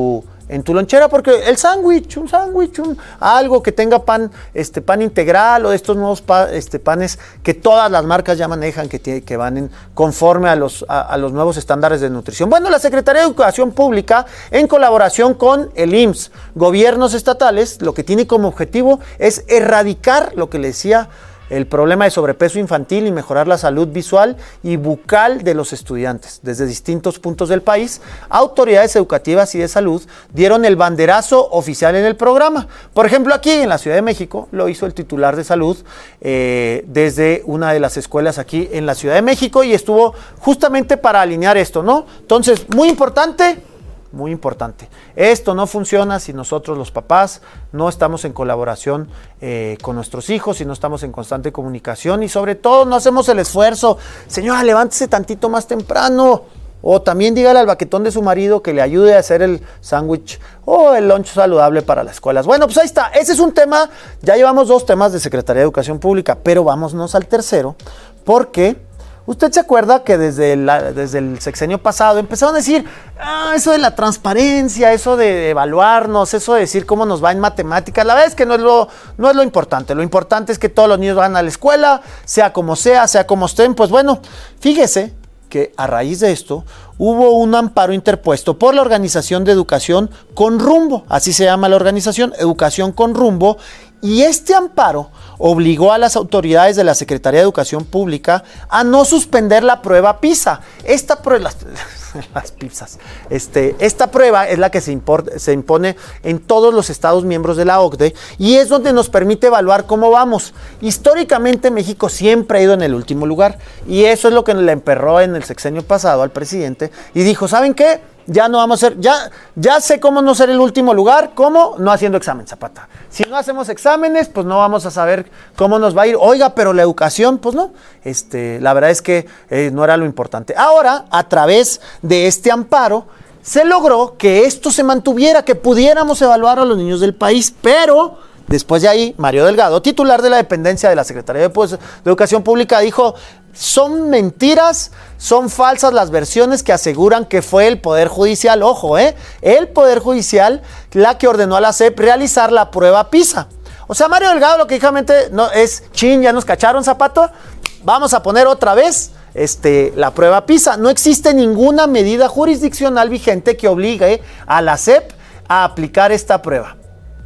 en tu lonchera, porque el sándwich, un sándwich, un, algo que tenga pan, este, pan integral o de estos nuevos pa, este, panes que todas las marcas ya manejan, que, tiene, que van en, conforme a los, a, a los nuevos estándares de nutrición. Bueno, la Secretaría de Educación Pública, en colaboración con el I M S S, gobiernos estatales, lo que tiene como objetivo es erradicar lo que le decía el problema de sobrepeso infantil y mejorar la salud visual y bucal de los estudiantes. Desde distintos puntos del país, autoridades educativas y de salud dieron el banderazo oficial en el programa. Por ejemplo, aquí en la Ciudad de México lo hizo el titular de salud eh, desde una de las escuelas aquí en la Ciudad de México y estuvo justamente para alinear esto, ¿no? Entonces, muy importante. Muy importante. Esto no funciona si nosotros los papás no estamos en colaboración eh, con nuestros hijos, si no estamos en constante comunicación y sobre todo no hacemos el esfuerzo. Señora, levántese tantito más temprano. O también dígale al baquetón de su marido que le ayude a hacer el sándwich o el lunch saludable para las escuelas. Bueno, pues ahí está. Ese es un tema. Ya llevamos dos temas de Secretaría de Educación Pública, pero vámonos al tercero porque... ¿Usted se acuerda que desde, la, desde el sexenio pasado empezaron a decir, ah, eso de la transparencia, eso de evaluarnos, eso de decir cómo nos va en matemáticas? La verdad es que no es lo, no es lo importante. Lo importante es que todos los niños van a la escuela, sea como sea, sea como estén. Pues bueno, fíjese que a raíz de esto hubo un amparo interpuesto por la Organización de Educación con Rumbo, así se llama la organización, Educación con Rumbo, y este amparo obligó a las autoridades de la Secretaría de Educación Pública a no suspender la prueba PISA. Esta prueba, las, las pizzas, este, esta prueba es la que se, import, se impone en todos los estados miembros de la O C D E y es donde nos permite evaluar cómo vamos. Históricamente México siempre ha ido en el último lugar y eso es lo que le emperró en el sexenio pasado al presidente y dijo, ¿saben qué? Ya no vamos a ser, ya, ya sé cómo no ser el último lugar, ¿cómo? No haciendo examen, Zapata. Si no hacemos exámenes, pues no vamos a saber cómo nos va a ir. Oiga, pero la educación, pues no. Este, la verdad es que eh, no era lo importante. Ahora, a través de este amparo, se logró que esto se mantuviera, que pudiéramos evaluar a los niños del país, pero... Después de ahí, Mario Delgado, titular de la dependencia de la Secretaría de, pues, de Educación Pública, dijo, son mentiras, son falsas las versiones que aseguran que fue el Poder Judicial, ojo, ¿eh? El Poder Judicial la que ordenó a la S E P realizar la prueba PISA. O sea, Mario Delgado lo que dijamente no, es, chin, ya nos cacharon, Zapato, vamos a poner otra vez este, la prueba PISA. No existe ninguna medida jurisdiccional vigente que obligue a la S E P a aplicar esta prueba.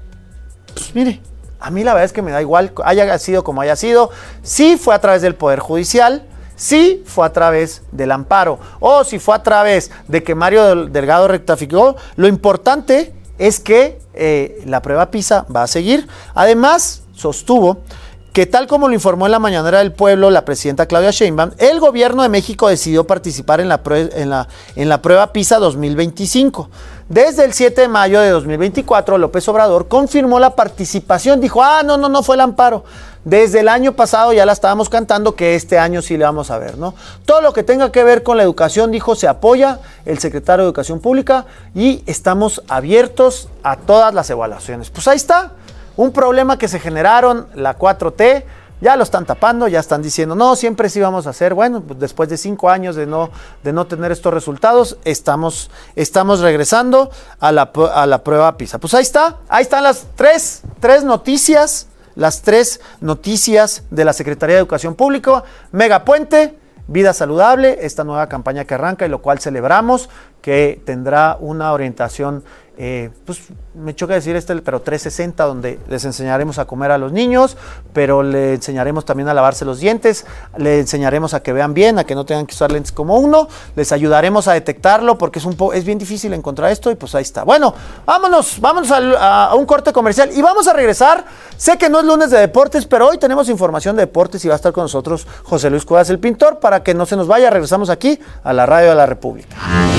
Pues mire, a mí la verdad es que me da igual, haya sido como haya sido, sí fue a través del Poder Judicial, sí fue a través del amparo, o si fue a través de que Mario Delgado rectificó, lo importante es que eh, la prueba PISA va a seguir. Además, sostuvo que tal como lo informó en la Mañanera del Pueblo la presidenta Claudia Sheinbaum, el gobierno de México decidió participar en la, prue- en la, en la prueba PISA dos mil veinticinco. Desde el siete de mayo de dos mil veinticuatro, López Obrador confirmó la participación, dijo, ah, no, no, no fue el amparo. Desde el año pasado ya la estábamos cantando, que este año sí le vamos a ver, ¿no? Todo lo que tenga que ver con la educación, dijo, se apoya el secretario de Educación Pública y estamos abiertos a todas las evaluaciones. Pues ahí está. Un problema que se generaron la cuatro T, ya lo están tapando, ya están diciendo, no, siempre sí vamos a hacer. Bueno, pues después de cinco años de no, de no tener estos resultados, estamos, estamos regresando a la, a la prueba PISA. Pues ahí está, ahí están las tres, tres noticias, las tres noticias de la Secretaría de Educación Pública. Megapuente, Vida Saludable, esta nueva campaña que arranca y lo cual celebramos, que tendrá una orientación, eh, pues me choca decir este, pero trescientos sesenta, donde les enseñaremos a comer a los niños, pero le enseñaremos también a lavarse los dientes, le enseñaremos a que vean bien, a que no tengan que usar lentes como uno, les ayudaremos a detectarlo porque es un po- es bien difícil encontrar esto y pues ahí está. Bueno, vámonos, vámonos al, a, a un corte comercial y vamos a regresar. Sé que no es lunes de deportes, pero hoy tenemos información de deportes y va a estar con nosotros José Luis Cuevas, el pintor, para que no se nos vaya. Regresamos aquí a la Radio de la República.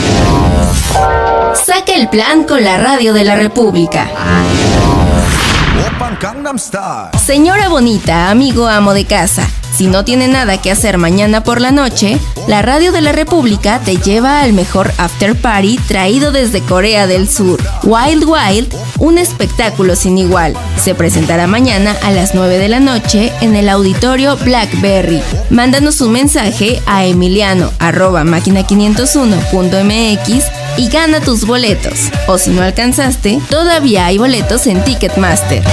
Saca el plan con la Radio de la República. Señora bonita, amigo amo de casa, si no tiene nada que hacer mañana por la noche, la Radio de la República te lleva al mejor after party traído desde Corea del Sur. Wild Wild, un espectáculo sin igual. Se presentará mañana a las nueve de la noche en el auditorio Blackberry. Mándanos un mensaje a emiliano arroba máquina quinientos uno punto m x y gana tus boletos. O si no alcanzaste, todavía hay boletos en Ticketmaster.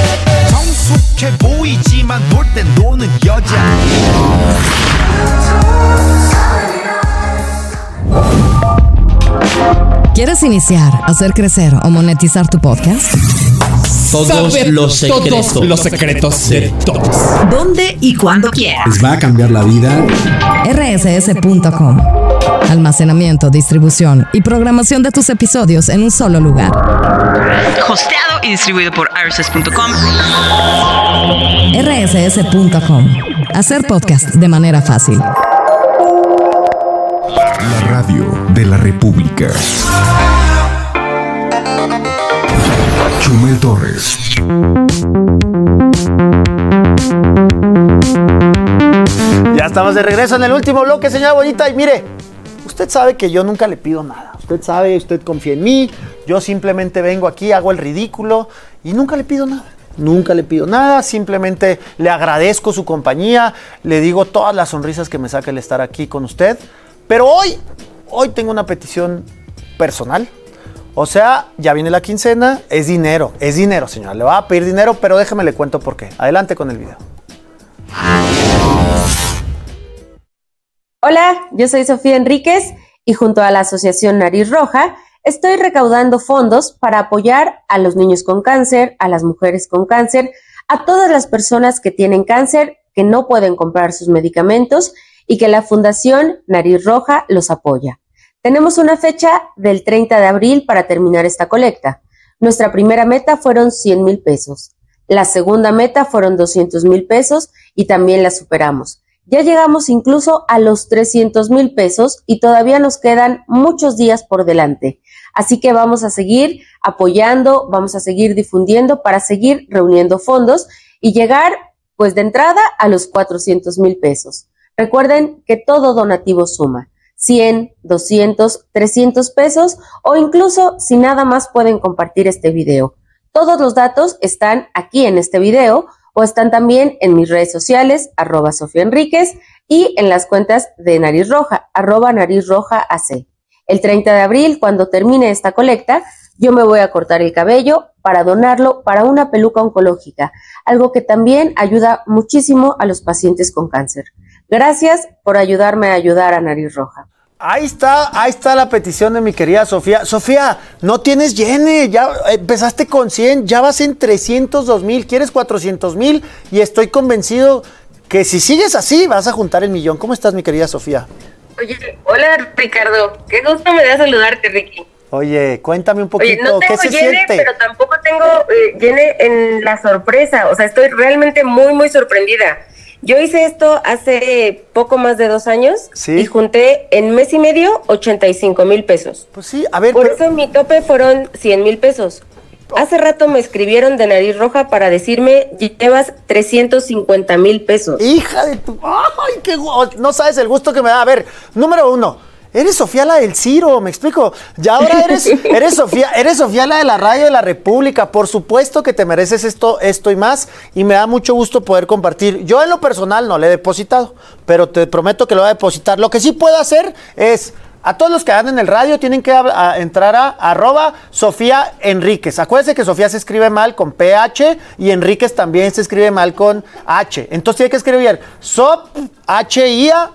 ¿Quieres iniciar, hacer crecer o monetizar tu podcast? Todos Saber los secretos. Todos los secretos de todos. ¿Dónde y cuándo quieras? Les va a cambiar la vida. R S S punto com. Almacenamiento, distribución y programación de tus episodios en un solo lugar. Hosteado y distribuido por R S S punto com. R S S punto com. Hacer podcast de manera fácil. La radio de la República. Chumel Torres. Ya estamos de regreso en el último bloque, señora bonita. Y mire, usted sabe que yo nunca le pido nada. Usted sabe, usted confía en mí. Yo simplemente vengo aquí, hago el ridículo y nunca le pido nada. Nunca le pido nada, simplemente le agradezco su compañía. Le digo todas las sonrisas que me saca el estar aquí con usted. Pero hoy, hoy tengo una petición personal. O sea, ya viene la quincena, es dinero, es dinero, señora. Le voy a pedir dinero, pero déjeme le cuento por qué. Adelante con el video. Hola, yo soy Sofía Enríquez y junto a la Asociación Nariz Roja estoy recaudando fondos para apoyar a los niños con cáncer, a las mujeres con cáncer, a todas las personas que tienen cáncer, que no pueden comprar sus medicamentos y que la Fundación Nariz Roja los apoya. Tenemos una fecha del treinta de abril para terminar esta colecta. Nuestra primera meta fueron cien mil pesos. La segunda meta fueron doscientos mil pesos y también la superamos. Ya llegamos incluso a los trescientos mil pesos y todavía nos quedan muchos días por delante. Así que vamos a seguir apoyando, vamos a seguir difundiendo para seguir reuniendo fondos y llegar, pues de entrada, a los cuatrocientos mil pesos. Recuerden que todo donativo suma. cien, doscientos, trescientos pesos o incluso si nada más pueden compartir este video. Todos los datos están aquí en este video o están también en mis redes sociales, arroba Sofía Enríquez y en las cuentas de Nariz Roja, arroba Nariz Roja A C. El treinta de abril, cuando termine esta colecta, yo me voy a cortar el cabello para donarlo para una peluca oncológica, algo que también ayuda muchísimo a los pacientes con cáncer. Gracias por ayudarme a ayudar a Nariz Roja. Ahí está, ahí está la petición de mi querida Sofía. Sofía, no tienes llene, ya empezaste con cien, ya vas en trescientos dos mil, quieres cuatrocientos mil y estoy convencido que si sigues así vas a juntar el millón. ¿Cómo estás, mi querida Sofía? Oye, hola Ricardo, qué gusto me da saludarte, Ricky. Oye, cuéntame un poquito, Oye, no tengo ¿qué se llene, siente? pero tampoco tengo eh, llene en la sorpresa, o sea, estoy realmente muy, muy sorprendida. Yo hice esto hace poco más de dos años ¿Sí? y junté en mes y medio ochenta y cinco mil pesos. Pues sí, a ver. Por pero... eso mi tope fueron cien mil pesos. Hace rato me escribieron de Nariz Roja para decirme, llevas trescientos cincuenta mil pesos. Hija de tu... ¡Ay, qué gu... No sabes el gusto que me da. A ver, número uno. Eres Sofía la del Ciro, me explico. Ya ahora eres, eres Sofía, eres Sofía la de la radio de la República. Por supuesto que te mereces esto, esto y más. Y me da mucho gusto poder compartir. Yo en lo personal no le he depositado, pero te prometo que lo voy a depositar. Lo que sí puedo hacer es, a todos los que van en el radio, tienen que a, a entrar a arroba Sofía Enríquez. Acuérdense que Sofía se escribe mal con P H y Enríquez también se escribe mal con H. Entonces tiene que escribir Sop H I A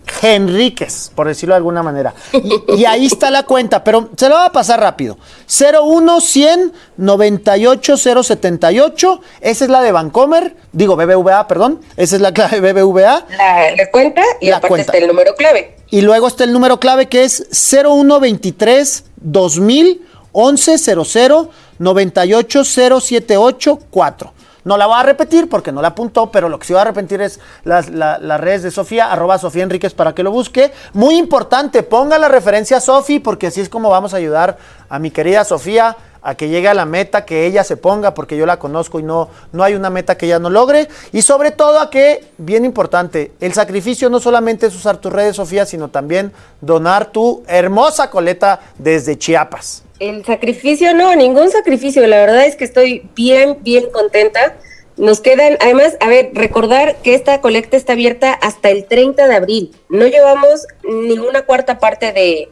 Enríquez, por decirlo de alguna manera. Y, y ahí está la cuenta, pero se lo va a pasar rápido. cero uno cien noventa y ocho cero setenta y ocho, esa es la de Bancomer, digo B B V A, perdón, esa es la clave B B V A. La, la cuenta y la aparte cuenta. Está el número clave. Y luego está el número clave que es cero uno veintitrés dos mil once cero cero noventa y ocho cero siete ocho cuatro. No la voy a repetir porque no la apuntó, pero lo que sí voy a repetir es las, la, las redes de Sofía, arroba Sofía Enríquez para que lo busque. Muy importante, ponga la referencia a Sofi porque así es como vamos a ayudar a mi querida Sofía a que llegue a la meta que ella se ponga, porque yo la conozco y no, no hay una meta que ella no logre. Y sobre todo a que, bien importante, el sacrificio no solamente es usar tus redes, Sofía, sino también donar tu hermosa coleta desde Chiapas. El sacrificio, no, ningún sacrificio. La verdad es que estoy bien, bien contenta. Nos quedan, además, a ver, recordar que esta colecta está abierta hasta el treinta de abril. No llevamos ni una cuarta parte de,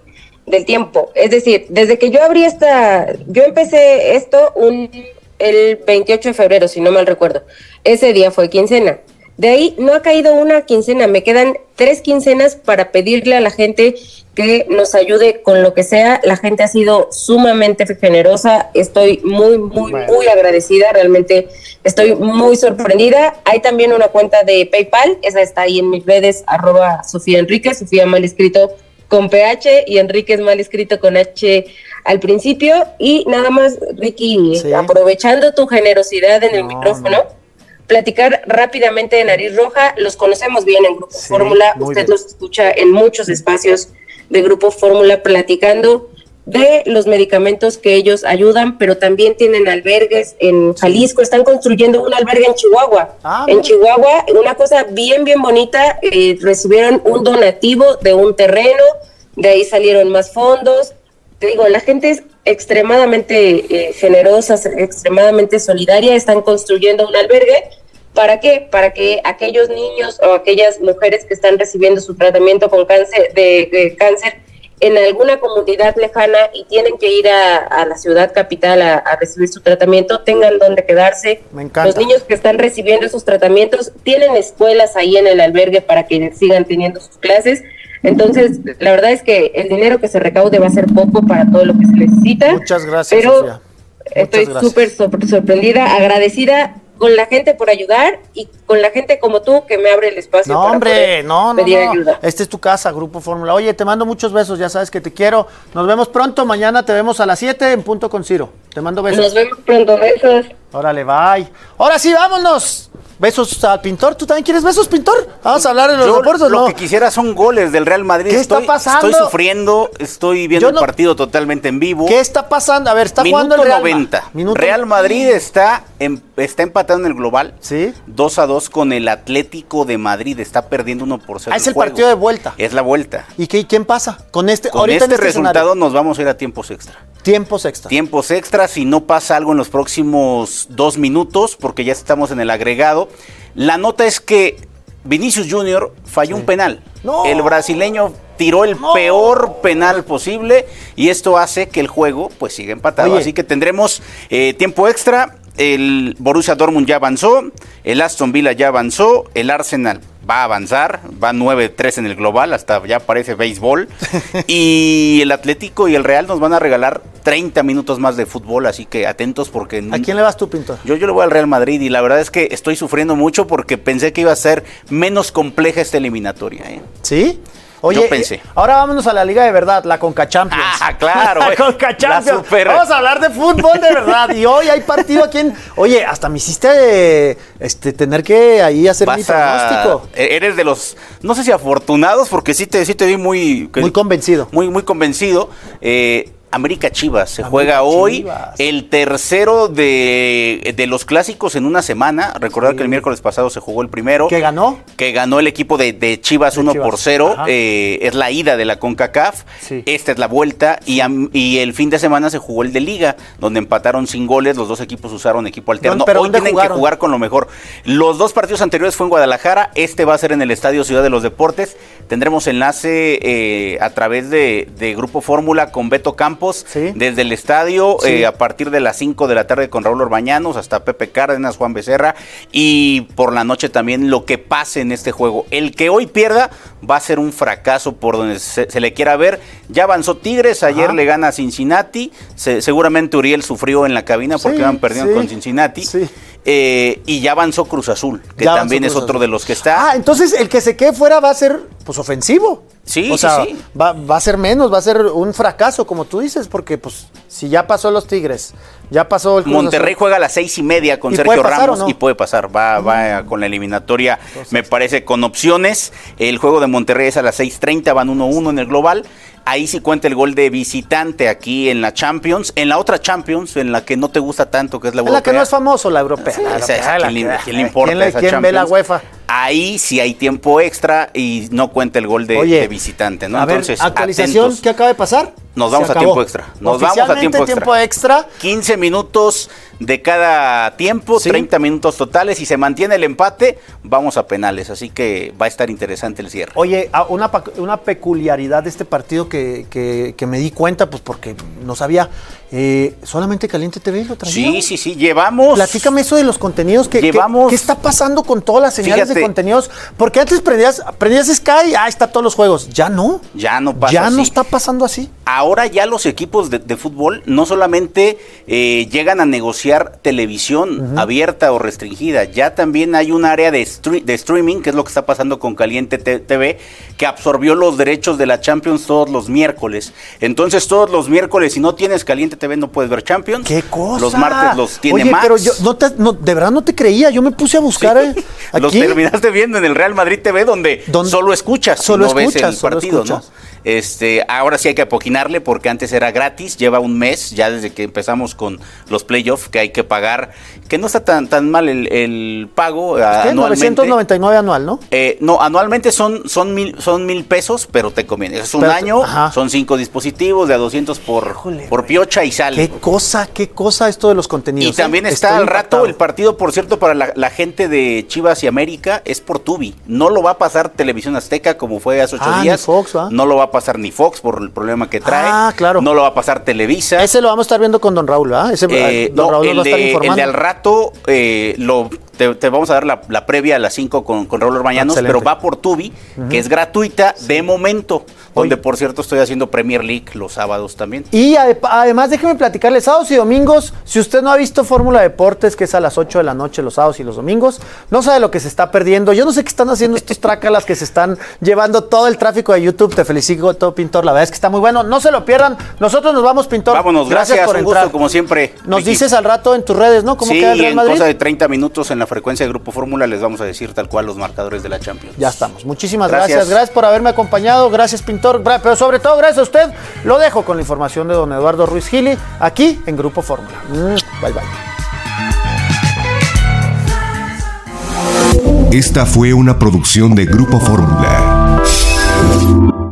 del tiempo. Es decir, desde que yo abrí esta, yo empecé esto un, el veintiocho de febrero, si no mal recuerdo. Ese día fue quincena. De ahí no ha caído una quincena, me quedan tres quincenas para pedirle a la gente que nos ayude con lo que sea. La gente ha sido sumamente generosa, estoy muy, muy, muy agradecida, realmente estoy muy sorprendida. Hay también una cuenta de PayPal, esa está ahí en mis redes, arroba Sofía Enríquez, Sofía mal escrito con P H y Enríquez mal escrito con H al principio. Y nada más, Ricky, sí. aprovechando tu generosidad en el no, micrófono, no. platicar rápidamente de Nariz Roja. Los conocemos bien en Grupo sí, Fórmula, usted bien. Los escucha en muchos espacios de Grupo Fórmula platicando de los medicamentos que ellos ayudan, pero también tienen albergues en Jalisco, están construyendo un albergue en Chihuahua. Ah, en Chihuahua, una cosa bien, bien bonita, eh, recibieron un donativo de un terreno, de ahí salieron más fondos. Te digo, la gente es extremadamente eh, generosa, extremadamente solidaria, están construyendo un albergue. ¿Para qué? Para que aquellos niños o aquellas mujeres que están recibiendo su tratamiento con cáncer de, de cáncer en alguna comunidad lejana y tienen que ir a, a la ciudad capital a, a recibir su tratamiento, tengan donde quedarse. Me encanta. Los niños que están recibiendo esos tratamientos tienen escuelas ahí en el albergue para que sigan teniendo sus clases. Entonces, la verdad es que el dinero que se recaude va a ser poco para todo lo que se necesita. Muchas gracias, pero Sofía. Estoy súper sorprendida, agradecida con la gente por ayudar y con la gente como tú que me abre el espacio no, para hombre, poder no, no, pedir no. ayuda. Esta es tu casa, Grupo Fórmula. Oye, te mando muchos besos, ya sabes que te quiero. Nos vemos pronto, mañana te vemos a las siete en Punto con Ciro. Te mando besos. Nos vemos pronto, besos. Órale, bye. Ahora sí, vámonos. Besos al pintor. ¿Tú también quieres besos, pintor? Vamos a hablar de los Yo deportes, lo ¿no? que quisiera son goles del Real Madrid. ¿Qué estoy, está pasando? Estoy sufriendo, estoy viendo no... el partido totalmente en vivo. ¿Qué está pasando? A ver, está Minuto jugando el Real noventa. Minuto... Real Madrid está, en, está empatando en el global. Sí. dos a dos con el Atlético de Madrid. Está perdiendo uno por cero. Ah, es el, el partido de vuelta. Es la vuelta. ¿Y qué, quién pasa? Con este, con ahorita este, este resultado escenario. Nos vamos a ir a tiempos extra. Tiempos extra. Tiempos extra, si no pasa algo en los próximos dos minutos, porque ya estamos en el agregado. La nota es que Vinicius Junior falló sí. un penal. No. El brasileño tiró el no. peor penal posible y esto hace que el juego pues siga empatado. Oye. Así que tendremos eh, tiempo extra. El Borussia Dortmund ya avanzó, el Aston Villa ya avanzó, el Arsenal va a avanzar, va nueve tres en el global, hasta ya parece béisbol. Y el Atlético y el Real nos van a regalar treinta minutos más de fútbol, así que atentos porque... ¿A quién le vas tú, pintor? Yo, yo le voy al Real Madrid y la verdad es que estoy sufriendo mucho porque pensé que iba a ser menos compleja esta eliminatoria. ¿eh? ¿Sí? Oye, yo pensé. Ahora vámonos a la liga de verdad, la Conca Champions. Ah, claro. La Conca Champions. Super... Vamos a hablar de fútbol de verdad. Y hoy hay partido aquí en... Oye, hasta me hiciste este, tener que ahí hacer mi pronóstico. A... Eres de los, no sé si afortunados, porque sí te, sí te vi muy... Muy convencido. Muy, muy convencido. Eh... América Chivas, se América juega hoy Chivas. El tercero de, de los clásicos en una semana. Recordar sí. que el miércoles pasado se jugó el primero. ¿Que ganó? Que ganó el equipo de, de Chivas de uno Chivas. por cero. Eh, es la ida de la CONCACAF. Sí. Esta es la vuelta. Sí. Y, y el fin de semana se jugó el de Liga, donde empataron sin goles. Los dos equipos usaron equipo alterno. No, hoy tienen jugaron? que jugar con lo mejor. Los dos partidos anteriores fue en Guadalajara. Este va a ser en el Estadio Ciudad de los Deportes. Tendremos enlace eh, a través de, de Grupo Fórmula con Beto Campos. ¿Sí? Desde el estadio, sí. eh, a partir de las cinco de la tarde con Raúl Orbañanos, hasta Pepe Cárdenas, Juan Becerra, y por la noche también lo que pase en este juego. El que hoy pierda va a ser un fracaso por donde se, se le quiera ver. Ya avanzó Tigres, ayer Ajá. le gana a Cincinnati, se, seguramente Uriel sufrió en la cabina porque sí, iban perdiendo sí, con Cincinnati. Sí. Eh, y ya avanzó Cruz Azul, que ya también es otro de los que está. Ah, entonces el que se quede fuera va a ser pues ofensivo. Sí, o sea, sí, sí. Va, va a ser menos, va a ser un fracaso, como tú dices, porque pues si ya pasó los Tigres, ya pasó el Cruz Monterrey Azul. Juega a las seis y media con Sergio Ramos no? y puede pasar, va, va con la eliminatoria, Entonces, me parece, con opciones. El juego de Monterrey es a las seis treinta, van uno uno en el global. Ahí sí cuenta el gol de visitante aquí en la Champions. En la otra Champions, en la que no te gusta tanto, que es la europea. En la que no es famoso, la europea. Sí, la o sea, europea ¿quién, la le, ¿Quién le importa ¿Quién, esa ¿quién Champions? ve la UEFA? Ahí sí hay tiempo extra y no cuenta el gol de, Oye, de visitante, ¿no? A Entonces, ver, actualización, atentos. ¿qué acaba de pasar? Nos vamos a tiempo extra. Nos vamos a tiempo extra. tiempo extra. quince minutos de cada tiempo, ¿sí? treinta minutos totales. Si se mantiene el empate, vamos a penales. Así que va a estar interesante el cierre. Oye, una, una peculiaridad de este partido que, que, que me di cuenta, pues porque no sabía. Eh, ¿Solamente Caliente T V lo traía? Sí, sí, sí. Llevamos. Platícame eso de los contenidos. Que, llevamos. ¿Qué está pasando con todas las señales Fíjate, de contenidos? Porque antes prendías, prendías Sky, ah, está todos los juegos. Ya no. Ya no pasa Ya así. no está pasando así. Ahora ya los equipos de, de fútbol no solamente eh, llegan a negociar televisión uh-huh. abierta o restringida, ya también hay un área de, stre- de streaming, que es lo que está pasando con Caliente T V, que absorbió los derechos de la Champions todos los miércoles. Entonces todos los miércoles, si no tienes Caliente T V, no puedes ver Champions. ¡Qué cosa! Los martes los tiene Oye, Max. pero yo no te, no, de verdad no te creía, yo me puse a buscar. Sí. Eh, los terminaste viendo en el Real Madrid T V, donde Don, solo escuchas, solo no escuchas, ves el solo partido, escuchas. ¿no? Este, ahora sí hay que apoquinarle porque antes era gratis, lleva un mes ya desde que empezamos con los playoffs que hay que pagar, que no está tan tan mal el, el pago ¿Qué? anualmente. novecientos noventa y nueve anual, ¿no? Eh, no, anualmente son son mil son mil pesos, pero te conviene. Es un pero, año, ajá. son cinco dispositivos de a doscientos por Híjole, por piocha y sale. Qué cosa, qué cosa esto de los contenidos. Y también ¿eh? está al rato el partido, por cierto, para la, la gente de Chivas y América es por Tubi. No lo va a pasar Televisión Azteca como fue hace ocho ah, días. Ni Fox, ¿va? No lo va a pasar ni Fox por el problema que trae. Ah, claro. No lo va a pasar Televisa. Ese lo vamos a estar viendo con Don Raúl, ¿verdad? Ese eh, Don no, Raúl el nos va a estar de, informando. El de al rato eh, lo te, te vamos a dar la, la previa a las cinco con, con Raúl Orbañanos, Excelente. Pero va por Tubi, uh-huh. que es gratuita sí. de momento, donde Oye. por cierto estoy haciendo Premier League los sábados también. Y además déjeme platicarles, sábados y domingos, si usted no ha visto Fórmula Deportes, que es a las ocho de la noche los sábados y los domingos, no sabe lo que se está perdiendo. Yo no sé qué están haciendo estos trácalas que se están llevando todo el tráfico de YouTube. Te felicito, todo Pintor, la verdad es que está muy bueno. No se lo pierdan. Nosotros nos vamos, Pintor. Vámonos, gracias, gracias por un entrar. Gusto, como siempre. Nos Ricky. Dices al rato en tus redes, ¿no? ¿Cómo sí, queda el Real Madrid? en cosa de treinta minutos en la frecuencia de Grupo Fórmula les vamos a decir tal cual los marcadores de la Champions. Ya estamos. Muchísimas gracias. Gracias, gracias por haberme acompañado. Gracias, Pintor. Pero sobre todo, gracias a usted. Lo dejo con la información de don Eduardo Ruiz Gili, aquí en Grupo Fórmula. Bye, bye. Esta fue una producción de Grupo Fórmula.